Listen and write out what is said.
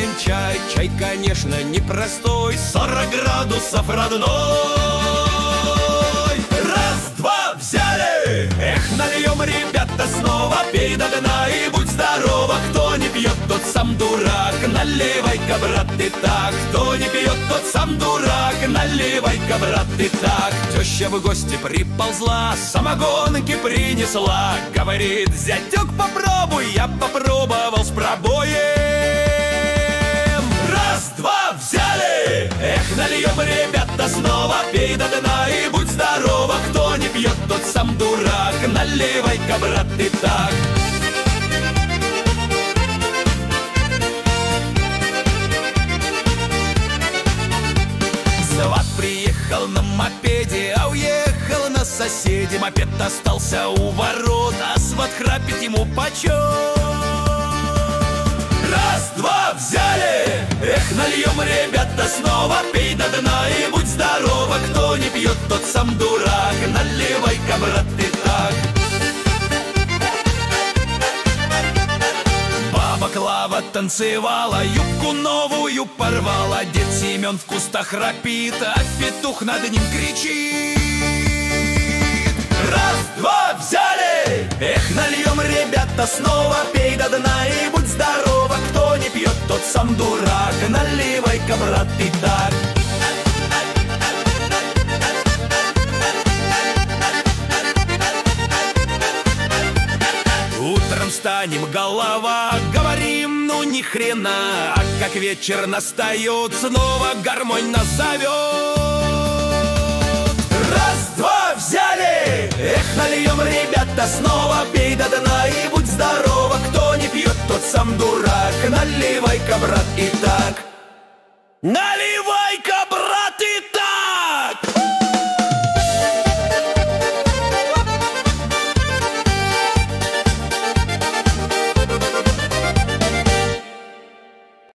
будем чай. Чай, конечно, непростой, 40 градусов родной. Раз, два, взяли! Эх, нальем, ребята, снова. Пей до дна и будь здорова. Кто не пьет, тот сам дурак. Наливай-ка, брат, и так. Кто не пьет, тот сам дурак. Наливай-ка, брат, и так. Теща в гости приползла, самогонки принесла. Говорит: зятек, попробуй. Я попробовал с пробоем. Раз, два, взяли! Эх, нальем, ребята, снова. Пей до дна и будь здорова. Кто не пьет, тот сам дурак. Наливай-ка, брат, и так. Сват приехал на мопеде, а уехал на соседе. Мопед остался у ворот, а сват храпит ему почет. Раз, два, взяли! Эх, нальем, ребята, снова. Пей до дна и будь здорова. Кто не пьет, тот сам дурак. Наливай-ка, брат, и так. Баба Клава танцевала, юбку новую порвала. Дед Семен в кустах храпит, а петух над ним кричит. Раз, два, взяли! Эх, нальем, ребята, снова. Пей до дна и будь здорова. Кто не пьет, тот сам дурак. Наливай-ка, брат, и так. Утром встанем, голова, говорим, ну ни хрена. А как вечер настает, снова гармонь нас зовет. Раз, два, взяли! Эх, нальем, ребята, снова. Пей до дна и будь здорова. Кто не пьет, тот сам дурак. Наливай-ка, брат, и так. Наливай!